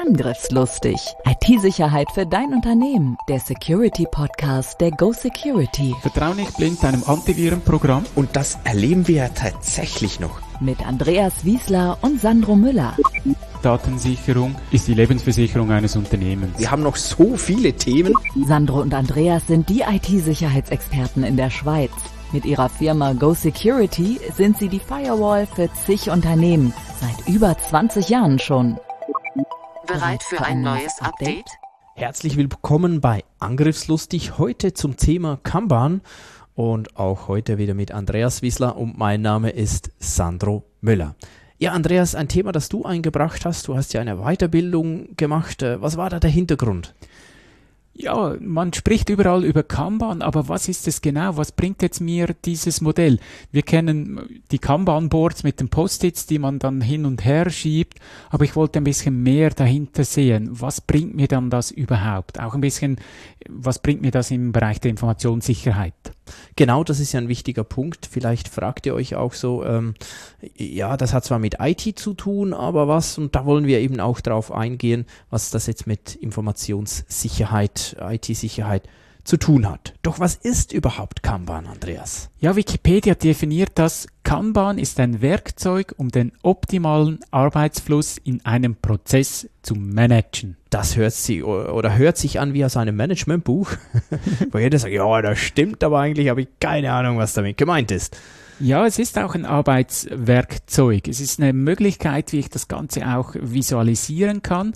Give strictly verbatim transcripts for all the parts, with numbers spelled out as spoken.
Angriffslustig. I T-Sicherheit für dein Unternehmen. Der Security-Podcast der Go Security. Vertrau nicht blind deinem Antivirenprogramm. Und das erleben wir ja tatsächlich noch. Mit Andreas Wiesler und Sandro Müller. Datensicherung ist die Lebensversicherung eines Unternehmens. Wir haben noch so viele Themen. Sandro und Andreas sind die I T-Sicherheitsexperten in der Schweiz. Mit ihrer Firma Go Security sind sie die Firewall für zig Unternehmen. Seit über zwanzig Jahren schon. Bereit für ein neues Update? Herzlich willkommen bei Angriffslustig, heute zum Thema Kanban und auch heute wieder mit Andreas Wiesler und mein Name ist Sandro Müller. Ja, Andreas, ein Thema, das du eingebracht hast, du hast ja eine Weiterbildung gemacht. Was war da der Hintergrund? Ja, man spricht überall über Kanban, aber was ist es genau? Was bringt jetzt mir dieses Modell? Wir kennen die Kanban-Boards mit den Post-its, die man dann hin und her schiebt, aber ich wollte ein bisschen mehr dahinter sehen. Was bringt mir dann das überhaupt? Auch ein bisschen, was bringt mir das im Bereich der Informationssicherheit? Genau, das ist ja ein wichtiger Punkt. Vielleicht fragt ihr euch auch so, ähm, ja, das hat zwar mit I T zu tun, aber was? Und da wollen wir eben auch drauf eingehen, was das jetzt mit Informationssicherheit, I T-Sicherheit zu tun hat. Doch was ist überhaupt Kanban, Andreas? Ja, Wikipedia definiert das. Kanban ist ein Werkzeug, um den optimalen Arbeitsfluss in einem Prozess zu managen. Das hört sich oder hört sich an wie aus einem Managementbuch, wo jeder sagt, ja, das stimmt, aber eigentlich habe ich keine Ahnung, was damit gemeint ist. Ja, es ist auch ein Arbeitswerkzeug. Es ist eine Möglichkeit, wie ich das Ganze auch visualisieren kann.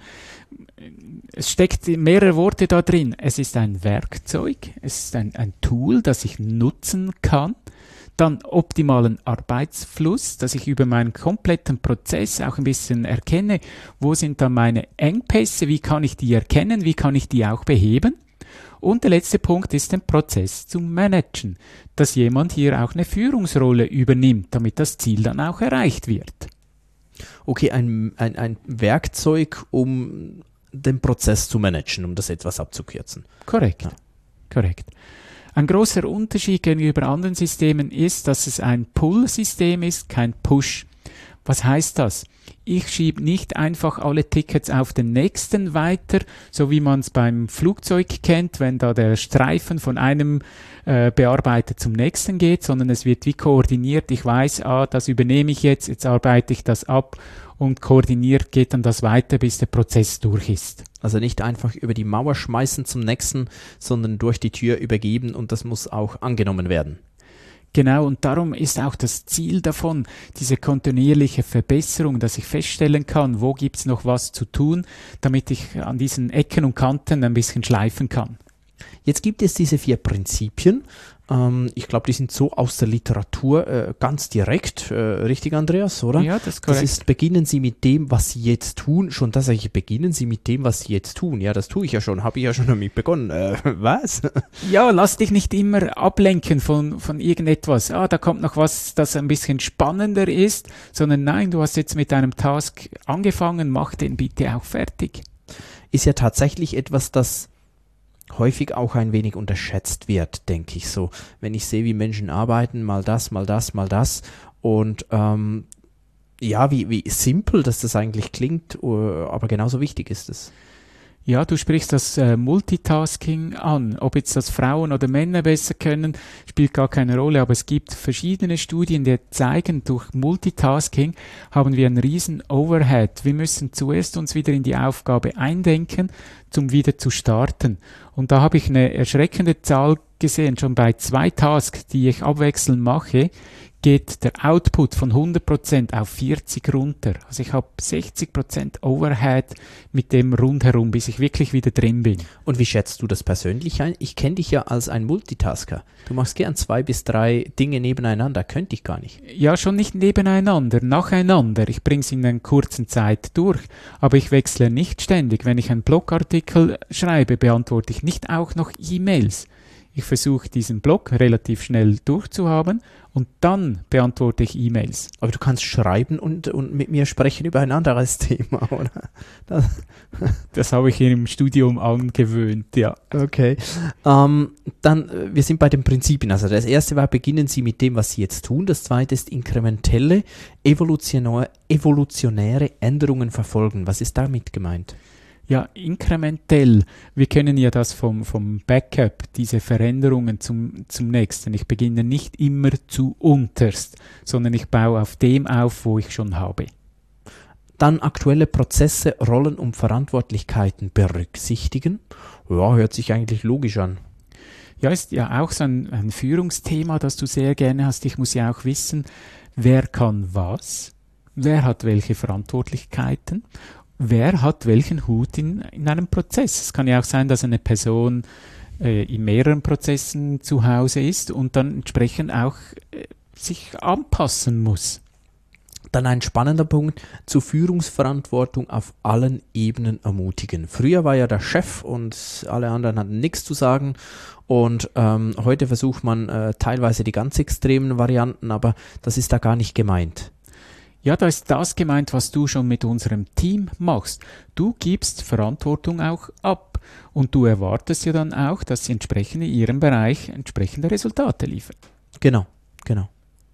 Es steckt mehrere Worte da drin. Es ist ein Werkzeug, es ist ein, ein Tool, das ich nutzen kann. Dann optimalen Arbeitsfluss, dass ich über meinen kompletten Prozess auch ein bisschen erkenne, wo sind da meine Engpässe, wie kann ich die erkennen, wie kann ich die auch beheben. Und der letzte Punkt ist, den Prozess zu managen, dass jemand hier auch eine Führungsrolle übernimmt, damit das Ziel dann auch erreicht wird. Okay, ein, ein, ein Werkzeug, um den Prozess zu managen, um das etwas abzukürzen. Korrekt, ja. korrekt. Ein großer Unterschied gegenüber anderen Systemen ist, dass es ein Pull-System ist, kein Push. Was heißt das? Ich schiebe nicht einfach alle Tickets auf den nächsten weiter, so wie man es beim Flugzeug kennt, wenn da der Streifen von einem äh, Bearbeiter zum nächsten geht, sondern es wird wie koordiniert. Ich weiß, ah, das übernehme ich jetzt, jetzt arbeite ich das ab und koordiniert geht dann das weiter, bis der Prozess durch ist. Also nicht einfach über die Mauer schmeißen zum nächsten, sondern durch die Tür übergeben und das muss auch angenommen werden. Genau, und darum ist auch das Ziel davon, diese kontinuierliche Verbesserung, dass ich feststellen kann, wo gibt's noch was zu tun, damit ich an diesen Ecken und Kanten ein bisschen schleifen kann. Jetzt gibt es diese vier Prinzipien. Ähm, ich glaube, die sind so aus der Literatur äh, ganz direkt. Äh, richtig, Andreas, oder? Ja, das ist korrekt. Das ist, beginnen Sie mit dem, was Sie jetzt tun. Schon das sage ich, beginnen Sie mit dem, was Sie jetzt tun. Ja, das tue ich ja schon, habe ich ja schon damit begonnen. Äh, was? Ja, lass dich nicht immer ablenken von, von irgendetwas. Ah, da kommt noch was, das ein bisschen spannender ist. Sondern nein, du hast jetzt mit deinem Task angefangen, mach den bitte auch fertig. Ist ja tatsächlich etwas, das häufig auch ein wenig unterschätzt wird, denke ich so. Wenn ich sehe, wie Menschen arbeiten, mal das, mal das, mal das und ähm, ja, wie, wie simpel, dass das eigentlich klingt, aber genauso wichtig ist es. Ja, du sprichst das äh, Multitasking an. Ob jetzt das Frauen oder Männer besser können, spielt gar keine Rolle. Aber es gibt verschiedene Studien, die zeigen, durch Multitasking haben wir einen riesen Overhead. Wir müssen zuerst uns wieder in die Aufgabe eindenken, um wieder zu starten. Und da habe ich eine erschreckende Zahl gesehen. Schon bei zwei Tasks, die ich abwechselnd mache, geht der Output von hundert Prozent auf vierzig runter. Also ich habe sechzig Prozent Overhead mit dem rundherum, bis ich wirklich wieder drin bin. Und wie schätzt du das persönlich ein? Ich kenne dich ja als ein Multitasker. Du machst gern zwei bis drei Dinge nebeneinander. Könnte ich gar nicht. Ja, schon nicht nebeneinander, nacheinander. Ich bringe es in einer kurzen Zeit durch. Aber ich wechsle nicht ständig. Wenn ich einen Blogartikel schreibe, beantworte ich nicht auch noch E-Mails. Ich versuche diesen Block relativ schnell durchzuhaben und dann beantworte ich E-Mails. Aber du kannst schreiben und, und mit mir sprechen über ein anderes Thema, oder? Das, das habe ich im Studium angewöhnt, ja. Okay. Ähm, dann, äh, wir sind bei den Prinzipien. Also das erste war, beginnen Sie mit dem, was Sie jetzt tun. Das zweite ist inkrementelle, evolutionäre, evolutionäre Änderungen verfolgen. Was ist damit gemeint? Ja, inkrementell. Wir kennen ja das vom, vom Backup, diese Veränderungen zum, zum nächsten. Ich beginne nicht immer zu unterst, sondern ich baue auf dem auf, wo ich schon habe. Dann aktuelle Prozesse, Rollen und Verantwortlichkeiten berücksichtigen. Ja, hört sich eigentlich logisch an. Ja, ist ja auch so ein, ein Führungsthema, das du sehr gerne hast. Ich muss ja auch wissen, wer kann was, wer hat welche Verantwortlichkeiten. Wer hat welchen Hut in, in einem Prozess? Es kann ja auch sein, dass eine Person äh, in mehreren Prozessen zu Hause ist und dann entsprechend auch äh, sich anpassen muss. Dann ein spannender Punkt, zur Führungsverantwortung auf allen Ebenen ermutigen. Früher war ja der Chef und alle anderen hatten nichts zu sagen und ähm, heute versucht man äh, teilweise die ganz extremen Varianten, aber das ist da gar nicht gemeint. Ja, da ist das gemeint, was du schon mit unserem Team machst. Du gibst Verantwortung auch ab und du erwartest ja dann auch, dass sie entsprechend in ihrem Bereich entsprechende Resultate liefern. Genau, genau.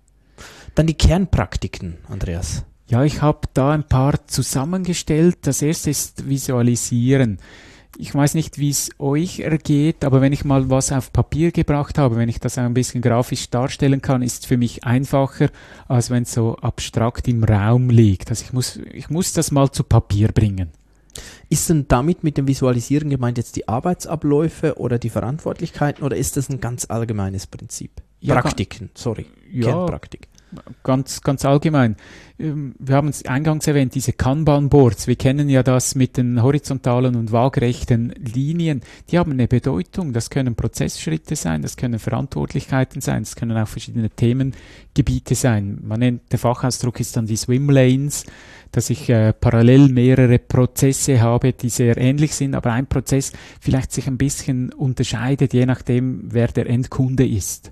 Dann die Kernpraktiken, Andreas. Ja, ich habe da ein paar zusammengestellt. Das erste ist Visualisieren. Ich weiß nicht, wie es euch ergeht, aber wenn ich mal was auf Papier gebracht habe, wenn ich das ein bisschen grafisch darstellen kann, ist es für mich einfacher, als wenn es so abstrakt im Raum liegt. Also ich muss, ich muss das mal zu Papier bringen. Ist denn damit mit dem Visualisieren gemeint jetzt die Arbeitsabläufe oder die Verantwortlichkeiten oder ist das ein ganz allgemeines Prinzip? Ja, Praktiken, sorry, ja, Kernpraktik. Ganz, ganz allgemein. Wir haben es eingangs erwähnt, diese Kanban-Boards. Wir kennen ja das mit den horizontalen und waagerechten Linien. Die haben eine Bedeutung. Das können Prozessschritte sein, das können Verantwortlichkeiten sein, das können auch verschiedene Themengebiete sein. Man nennt, der Fachausdruck ist dann die Swimlanes, dass ich äh, parallel mehrere Prozesse habe, die sehr ähnlich sind, aber ein Prozess vielleicht sich ein bisschen unterscheidet, je nachdem, wer der Endkunde ist.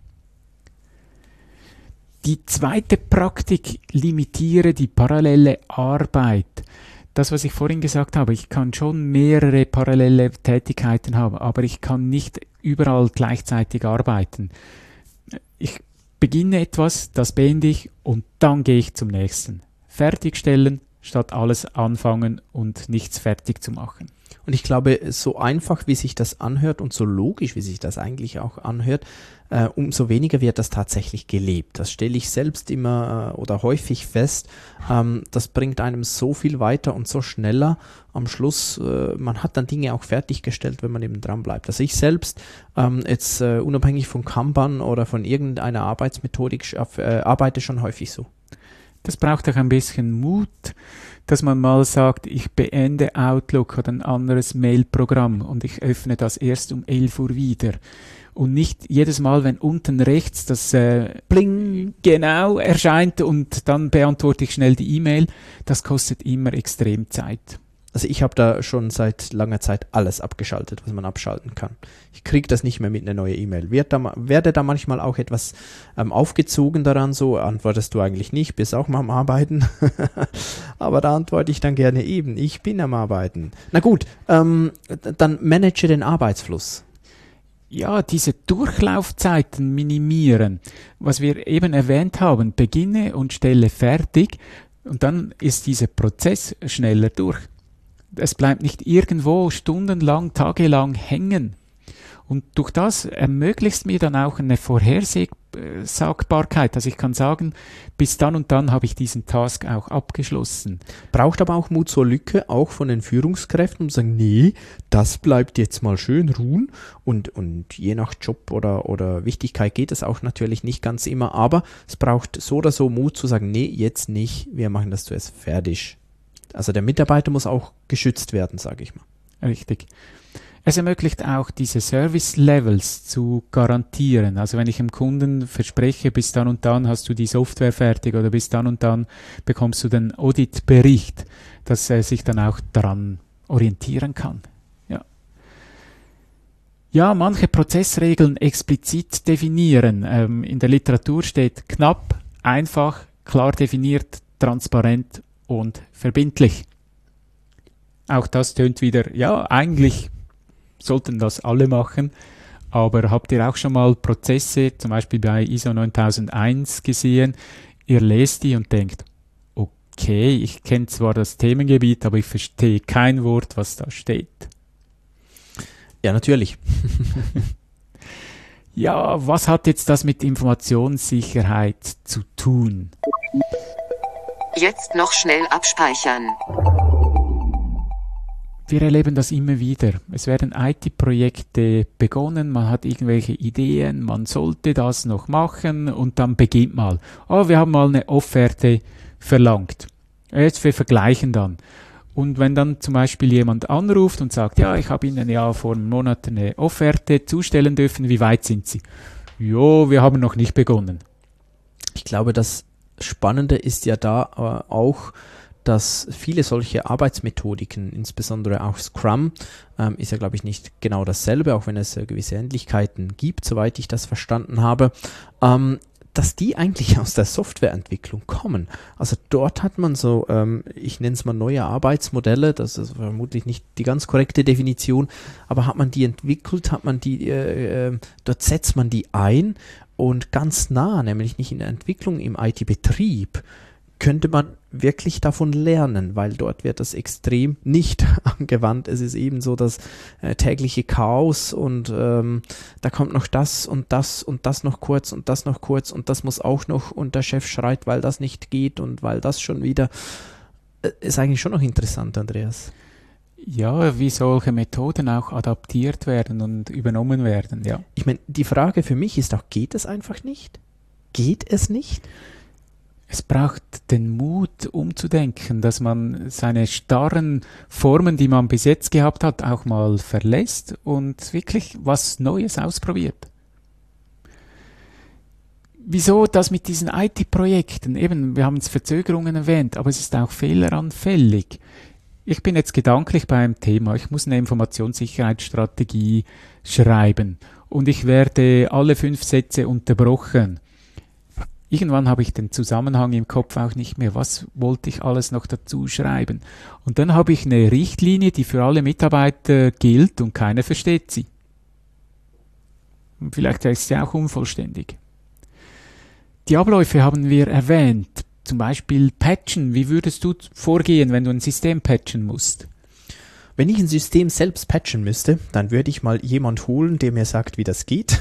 Die zweite Praktik, limitiere die parallele Arbeit. Das, was ich vorhin gesagt habe, ich kann schon mehrere parallele Tätigkeiten haben, aber ich kann nicht überall gleichzeitig arbeiten. Ich beginne etwas, das beende ich und dann gehe ich zum nächsten. Fertigstellen, statt alles anfangen und nichts fertig zu machen. Und ich glaube, so einfach, wie sich das anhört und so logisch, wie sich das eigentlich auch anhört, äh, umso weniger wird das tatsächlich gelebt. Das stelle ich selbst immer äh, oder häufig fest. Ähm, das bringt einem so viel weiter und so schneller. Am Schluss, äh, man hat dann Dinge auch fertiggestellt, wenn man eben dran bleibt. Also ich selbst, ähm, jetzt äh, unabhängig von Kanban oder von irgendeiner Arbeitsmethodik, äh, arbeite schon häufig so. Das braucht auch ein bisschen Mut, dass man mal sagt, ich beende Outlook oder ein anderes Mailprogramm und ich öffne das erst um elf Uhr wieder. Und nicht jedes Mal, wenn unten rechts das äh, Bling genau erscheint und dann beantworte ich schnell die E-Mail, das kostet immer extrem Zeit. Also ich habe da schon seit langer Zeit alles abgeschaltet, was man abschalten kann. Ich kriege das nicht mehr mit einer neuen E-Mail. Werd da, werde da manchmal auch etwas ähm, aufgezogen daran, so antwortest du eigentlich nicht, bist auch mal am Arbeiten. Aber da antworte ich dann gerne eben, ich bin am Arbeiten. Na gut, ähm, dann manage den Arbeitsfluss. Ja, diese Durchlaufzeiten minimieren. Was wir eben erwähnt haben, beginne und stelle fertig und dann ist dieser Prozess schneller durch. Es bleibt nicht irgendwo stundenlang, tagelang hängen. Und durch das ermöglicht mir dann auch eine Vorhersagbarkeit. Also ich kann sagen, bis dann und dann habe ich diesen Task auch abgeschlossen. Braucht aber auch Mut zur Lücke, auch von den Führungskräften, um zu sagen, nee, das bleibt jetzt mal schön ruhen. Und, und je nach Job oder, oder Wichtigkeit geht es auch natürlich nicht ganz immer. Aber es braucht so oder so Mut zu sagen, nee, jetzt nicht, wir machen das zuerst fertig. Also der Mitarbeiter muss auch geschützt werden, sage ich mal. Richtig. Es ermöglicht auch, diese Service-Levels zu garantieren. Also wenn ich dem Kunden verspreche, bis dann und dann hast du die Software fertig oder bis dann und dann bekommst du den Audit-Bericht, dass er sich dann auch daran orientieren kann. Ja. Ja, manche Prozessregeln explizit definieren. Ähm, in der Literatur steht knapp, einfach, klar definiert, transparent und verbindlich. Auch das tönt wieder, ja, eigentlich sollten das alle machen, aber habt ihr auch schon mal Prozesse, zum Beispiel bei I S O neuntausendeins gesehen, ihr lest die und denkt, okay, ich kenne zwar das Themengebiet, aber ich verstehe kein Wort, was da steht. Ja, natürlich. Ja, was hat jetzt das mit Informationssicherheit zu tun? Jetzt noch schnell abspeichern. Wir erleben das immer wieder. Es werden I T-Projekte begonnen, man hat irgendwelche Ideen, man sollte das noch machen und dann beginnt mal. Oh, wir haben mal eine Offerte verlangt. Jetzt wir vergleichen dann. Und wenn dann zum Beispiel jemand anruft und sagt, ja, ich habe Ihnen ja vor einem Monat eine Offerte zustellen dürfen, wie weit sind Sie? Jo, wir haben noch nicht begonnen. Ich glaube, das Spannende ist ja da äh, auch, dass viele solche Arbeitsmethodiken, insbesondere auch Scrum, ähm, ist ja, glaube ich, nicht genau dasselbe, auch wenn es äh, gewisse Ähnlichkeiten gibt, soweit ich das verstanden habe, ähm, dass die eigentlich aus der Softwareentwicklung kommen. Also dort hat man so, ähm, ich nenne es mal neue Arbeitsmodelle, das ist vermutlich nicht die ganz korrekte Definition, aber hat man die entwickelt, hat man die, äh, äh, dort setzt man die ein und ganz nah, nämlich nicht in der Entwicklung, im I T-Betrieb, könnte man wirklich davon lernen, weil dort wird das extrem nicht angewandt. Es ist eben so das äh, tägliche Chaos und ähm, da kommt noch das und das und das noch kurz und das noch kurz und das muss auch noch und der Chef schreit, weil das nicht geht und weil das schon wieder, äh, ist eigentlich schon noch interessant, Andreas. Ja, wie solche Methoden auch adaptiert werden und übernommen werden, ja. Ich meine, die Frage für mich ist auch, geht es einfach nicht? Geht es nicht? Es braucht den Mut, umzudenken, dass man seine starren Formen, die man bis jetzt gehabt hat, auch mal verlässt und wirklich was Neues ausprobiert. Wieso das mit diesen I T-Projekten? Eben, wir haben es Verzögerungen erwähnt, aber es ist auch fehleranfällig. Ich bin jetzt gedanklich beim Thema, ich muss eine Informationssicherheitsstrategie schreiben und ich werde alle fünf Sätze unterbrochen. Irgendwann habe ich den Zusammenhang im Kopf auch nicht mehr. Was wollte ich alles noch dazu schreiben? Und dann habe ich eine Richtlinie, die für alle Mitarbeiter gilt und keiner versteht sie. Und vielleicht ist sie auch unvollständig. Die Abläufe haben wir erwähnt. Zum Beispiel Patchen. Wie würdest du vorgehen, wenn du ein System patchen musst? Wenn ich ein System selbst patchen müsste, dann würde ich mal jemand holen, der mir sagt, wie das geht.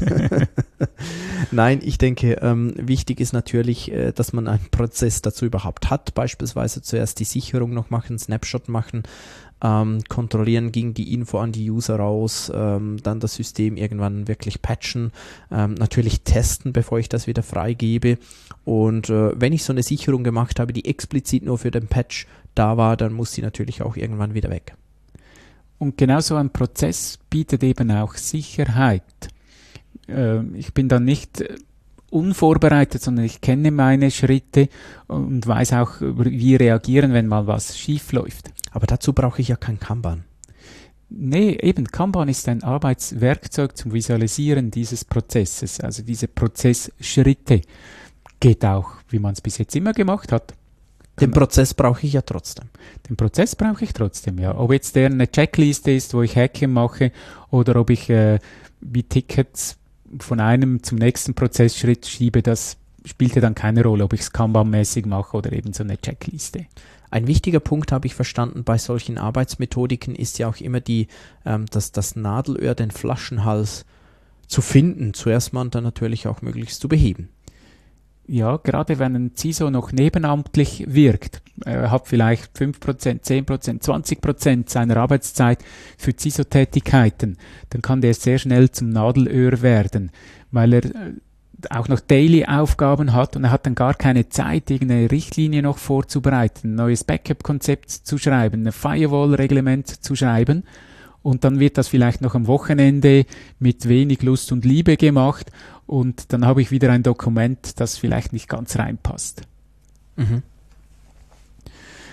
Nein, ich denke, ähm, wichtig ist natürlich, äh, dass man einen Prozess dazu überhaupt hat. Beispielsweise zuerst die Sicherung noch machen, Snapshot machen, ähm, kontrollieren, ging die Info an die User raus, ähm, dann das System irgendwann wirklich patchen, ähm, natürlich testen, bevor ich das wieder freigebe. Und äh, wenn ich so eine Sicherung gemacht habe, die explizit nur für den Patch da war, dann muss sie natürlich auch irgendwann wieder weg. Und genau so ein Prozess bietet eben auch Sicherheit. Äh, ich bin dann nicht unvorbereitet, sondern ich kenne meine Schritte und weiß auch, wie reagieren, wenn mal was schief läuft. Aber dazu brauche ich ja kein Kanban. Nee, eben Kanban ist ein Arbeitswerkzeug zum Visualisieren dieses Prozesses, also diese Prozessschritte. Geht auch, wie man es bis jetzt immer gemacht hat. Den Prozess brauche ich ja trotzdem. Den Prozess brauche ich trotzdem, ja. Ob jetzt der eine Checkliste ist, wo ich Häkchen mache, oder ob ich äh, wie Tickets von einem zum nächsten Prozessschritt schiebe, das spielt ja dann keine Rolle, ob ich es Kanban-mäßig mache oder eben so eine Checkliste. Ein wichtiger Punkt, habe ich verstanden, bei solchen Arbeitsmethodiken ist ja auch immer die, ähm, dass das Nadelöhr, den Flaschenhals zu finden, zuerst mal und dann natürlich auch möglichst zu beheben. Ja, gerade wenn ein C I S O noch nebenamtlich wirkt, er hat vielleicht fünf Prozent, zehn Prozent, zwanzig Prozent seiner Arbeitszeit für C I S O-Tätigkeiten, dann kann der sehr schnell zum Nadelöhr werden, weil er auch noch Daily-Aufgaben hat und er hat dann gar keine Zeit, irgendeine Richtlinie noch vorzubereiten, ein neues Backup-Konzept zu schreiben, ein Firewall-Reglement zu schreiben. Und dann wird das vielleicht noch am Wochenende mit wenig Lust und Liebe gemacht und dann habe ich wieder ein Dokument, das vielleicht nicht ganz reinpasst. Mhm.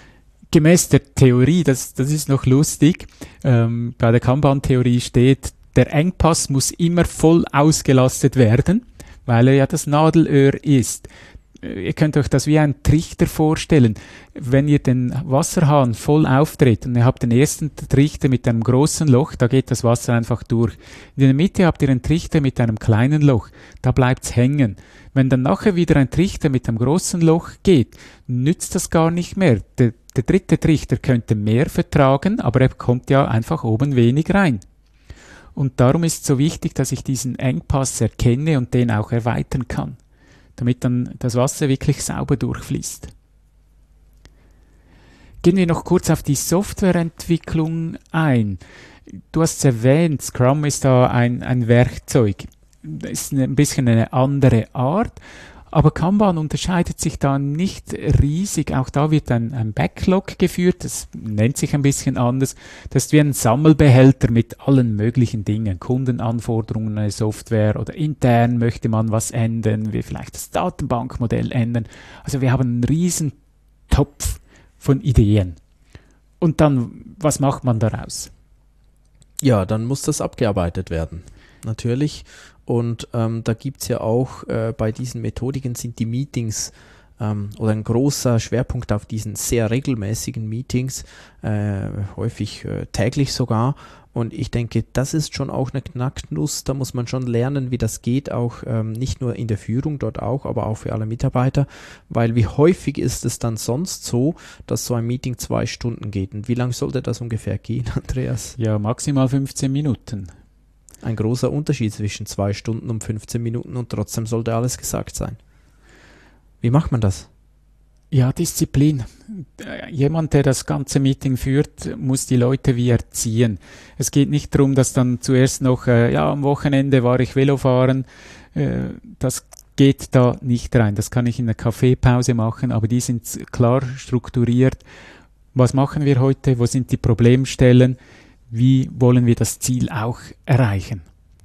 Gemäß der Theorie, das, das ist noch lustig, ähm, bei der Kanban-Theorie steht, der Engpass muss immer voll ausgelastet werden, weil er ja das Nadelöhr ist. Ihr könnt euch das wie ein Trichter vorstellen. Wenn ihr den Wasserhahn voll aufdreht und ihr habt den ersten Trichter mit einem großen Loch, da geht das Wasser einfach durch. In der Mitte habt ihr einen Trichter mit einem kleinen Loch, da bleibt's hängen. Wenn dann nachher wieder ein Trichter mit einem großen Loch geht, nützt das gar nicht mehr. Der, der dritte Trichter könnte mehr vertragen, aber er kommt ja einfach oben wenig rein. Und darum ist es so wichtig, dass ich diesen Engpass erkenne und den auch erweitern kann, damit dann das Wasser wirklich sauber durchfließt. Gehen wir noch kurz auf die Softwareentwicklung ein. Du hast es erwähnt, Scrum ist da ein, ein Werkzeug. Das ist ein bisschen eine andere Art, aber Kanban unterscheidet sich da nicht riesig. Auch da wird ein, ein Backlog geführt, das nennt sich ein bisschen anders. Das ist wie ein Sammelbehälter mit allen möglichen Dingen, Kundenanforderungen, eine Software oder intern möchte man was ändern, wie vielleicht das Datenbankmodell ändern. Also wir haben einen riesen Topf von Ideen. Und dann, was macht man daraus? Ja, dann muss das abgearbeitet werden, natürlich. Und ähm, da gibt's ja auch, äh, bei diesen Methodiken sind die Meetings ähm, oder ein großer Schwerpunkt auf diesen sehr regelmäßigen Meetings, äh, häufig äh, täglich sogar. Und ich denke, das ist schon auch eine Knacknuss, da muss man schon lernen, wie das geht, auch ähm, nicht nur in der Führung dort auch, aber auch für alle Mitarbeiter, weil wie häufig ist es dann sonst so, dass so ein Meeting zwei Stunden geht. Und wie lange sollte das ungefähr gehen, Andreas? Ja, maximal fünfzehn Minuten. Ein großer Unterschied zwischen zwei Stunden und fünfzehn Minuten und trotzdem sollte alles gesagt sein. Wie macht man das? Ja, Disziplin. Jemand, der das ganze Meeting führt, muss die Leute wie erziehen. Es geht nicht darum, dass dann zuerst noch, äh, ja, am Wochenende war ich Velofahren. Äh, das geht da nicht rein. Das kann ich in der Kaffeepause machen, aber die sind klar strukturiert. Was machen wir heute? Wo sind die Problemstellen? Wie wollen wir das Ziel auch erreichen?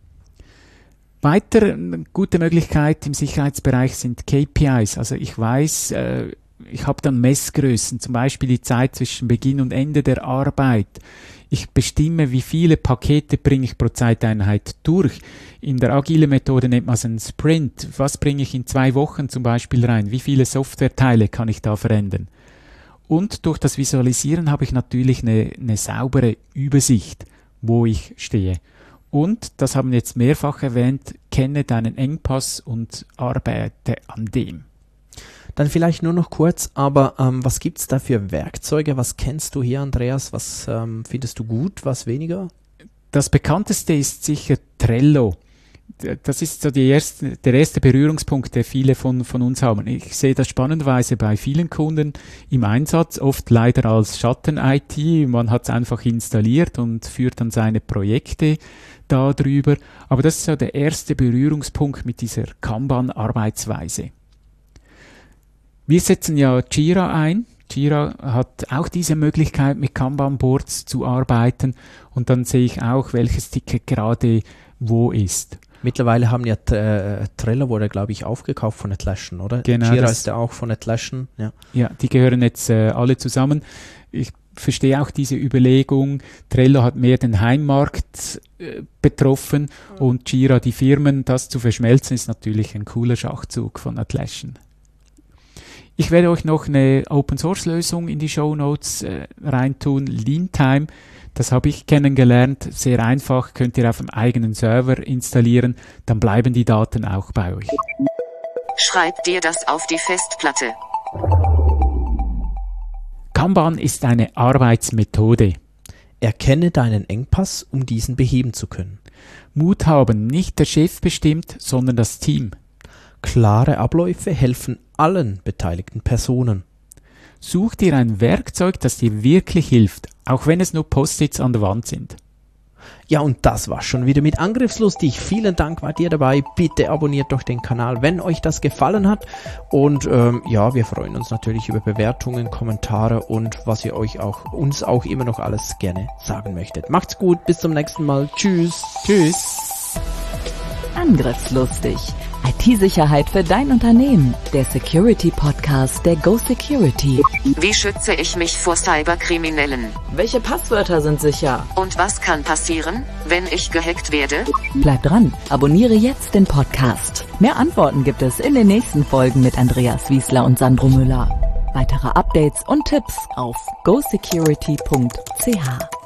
Weiter eine gute Möglichkeit im Sicherheitsbereich sind K P Is. Also ich weiß, äh, ich habe dann Messgrößen, zum Beispiel die Zeit zwischen Beginn und Ende der Arbeit. Ich bestimme, wie viele Pakete bringe ich pro Zeiteinheit durch. In der agilen Methode nennt man es einen Sprint. Was bringe ich in zwei Wochen zum Beispiel rein? Wie viele Softwareteile kann ich da verändern? Und durch das Visualisieren habe ich natürlich eine, eine saubere Übersicht, wo ich stehe. Und, das haben wir jetzt mehrfach erwähnt, kenne deinen Engpass und arbeite an dem. Dann vielleicht nur noch kurz, aber ähm, was gibt es da für Werkzeuge? Was kennst du hier, Andreas? Was ähm, findest du gut, was weniger? Das bekannteste ist sicher Trello. Das ist so die erste, der erste Berührungspunkt, der viele von, von uns haben. Ich sehe das spannenderweise bei vielen Kunden im Einsatz, oft leider als Schatten-I T. Man hat es einfach installiert und führt dann seine Projekte darüber. Aber das ist so der erste Berührungspunkt mit dieser Kanban-Arbeitsweise. Wir setzen ja Jira ein. Jira hat auch diese Möglichkeit, mit Kanban-Boards zu arbeiten. Und dann sehe ich auch, welches Ticket gerade wo ist. Mittlerweile haben ja äh, Trello wurde, glaube ich, aufgekauft von Atlassian, oder? Genau, Jira ist ja auch von Atlassian. Ja, ja, die gehören jetzt äh, alle zusammen. Ich verstehe auch diese Überlegung. Trello hat mehr den Heimmarkt äh, betroffen und Jira die Firmen. Das zu verschmelzen ist natürlich ein cooler Schachzug von Atlassian. Ich werde euch noch eine Open-Source-Lösung in die Shownotes äh, reintun, Leantime. Das habe ich kennengelernt, sehr einfach, könnt ihr auf dem eigenen Server installieren, dann bleiben die Daten auch bei euch. Schreib dir das auf die Festplatte. Kanban ist eine Arbeitsmethode. Erkenne deinen Engpass, um diesen beheben zu können. Mut haben, nicht der Chef bestimmt, sondern das Team. Klare Abläufe helfen allen beteiligten Personen. Such dir ein Werkzeug, das dir wirklich hilft, auch wenn es nur Post-its an der Wand sind. Ja, und das war schon wieder mit Angriffslustig. Vielen Dank, wart ihr dabei. Bitte abonniert doch den Kanal, wenn euch das gefallen hat. Und ähm, ja, wir freuen uns natürlich über Bewertungen, Kommentare und was ihr euch auch uns auch immer noch alles gerne sagen möchtet. Macht's gut, bis zum nächsten Mal. Tschüss. Tschüss. Angriffslustig. I T-Sicherheit für dein Unternehmen. Der Security-Podcast der Go Security. Wie schütze ich mich vor Cyberkriminellen? Welche Passwörter sind sicher? Und was kann passieren, wenn ich gehackt werde? Bleib dran, abonniere jetzt den Podcast. Mehr Antworten gibt es in den nächsten Folgen mit Andreas Wiesler und Sandro Müller. Weitere Updates und Tipps auf go security punkt c h.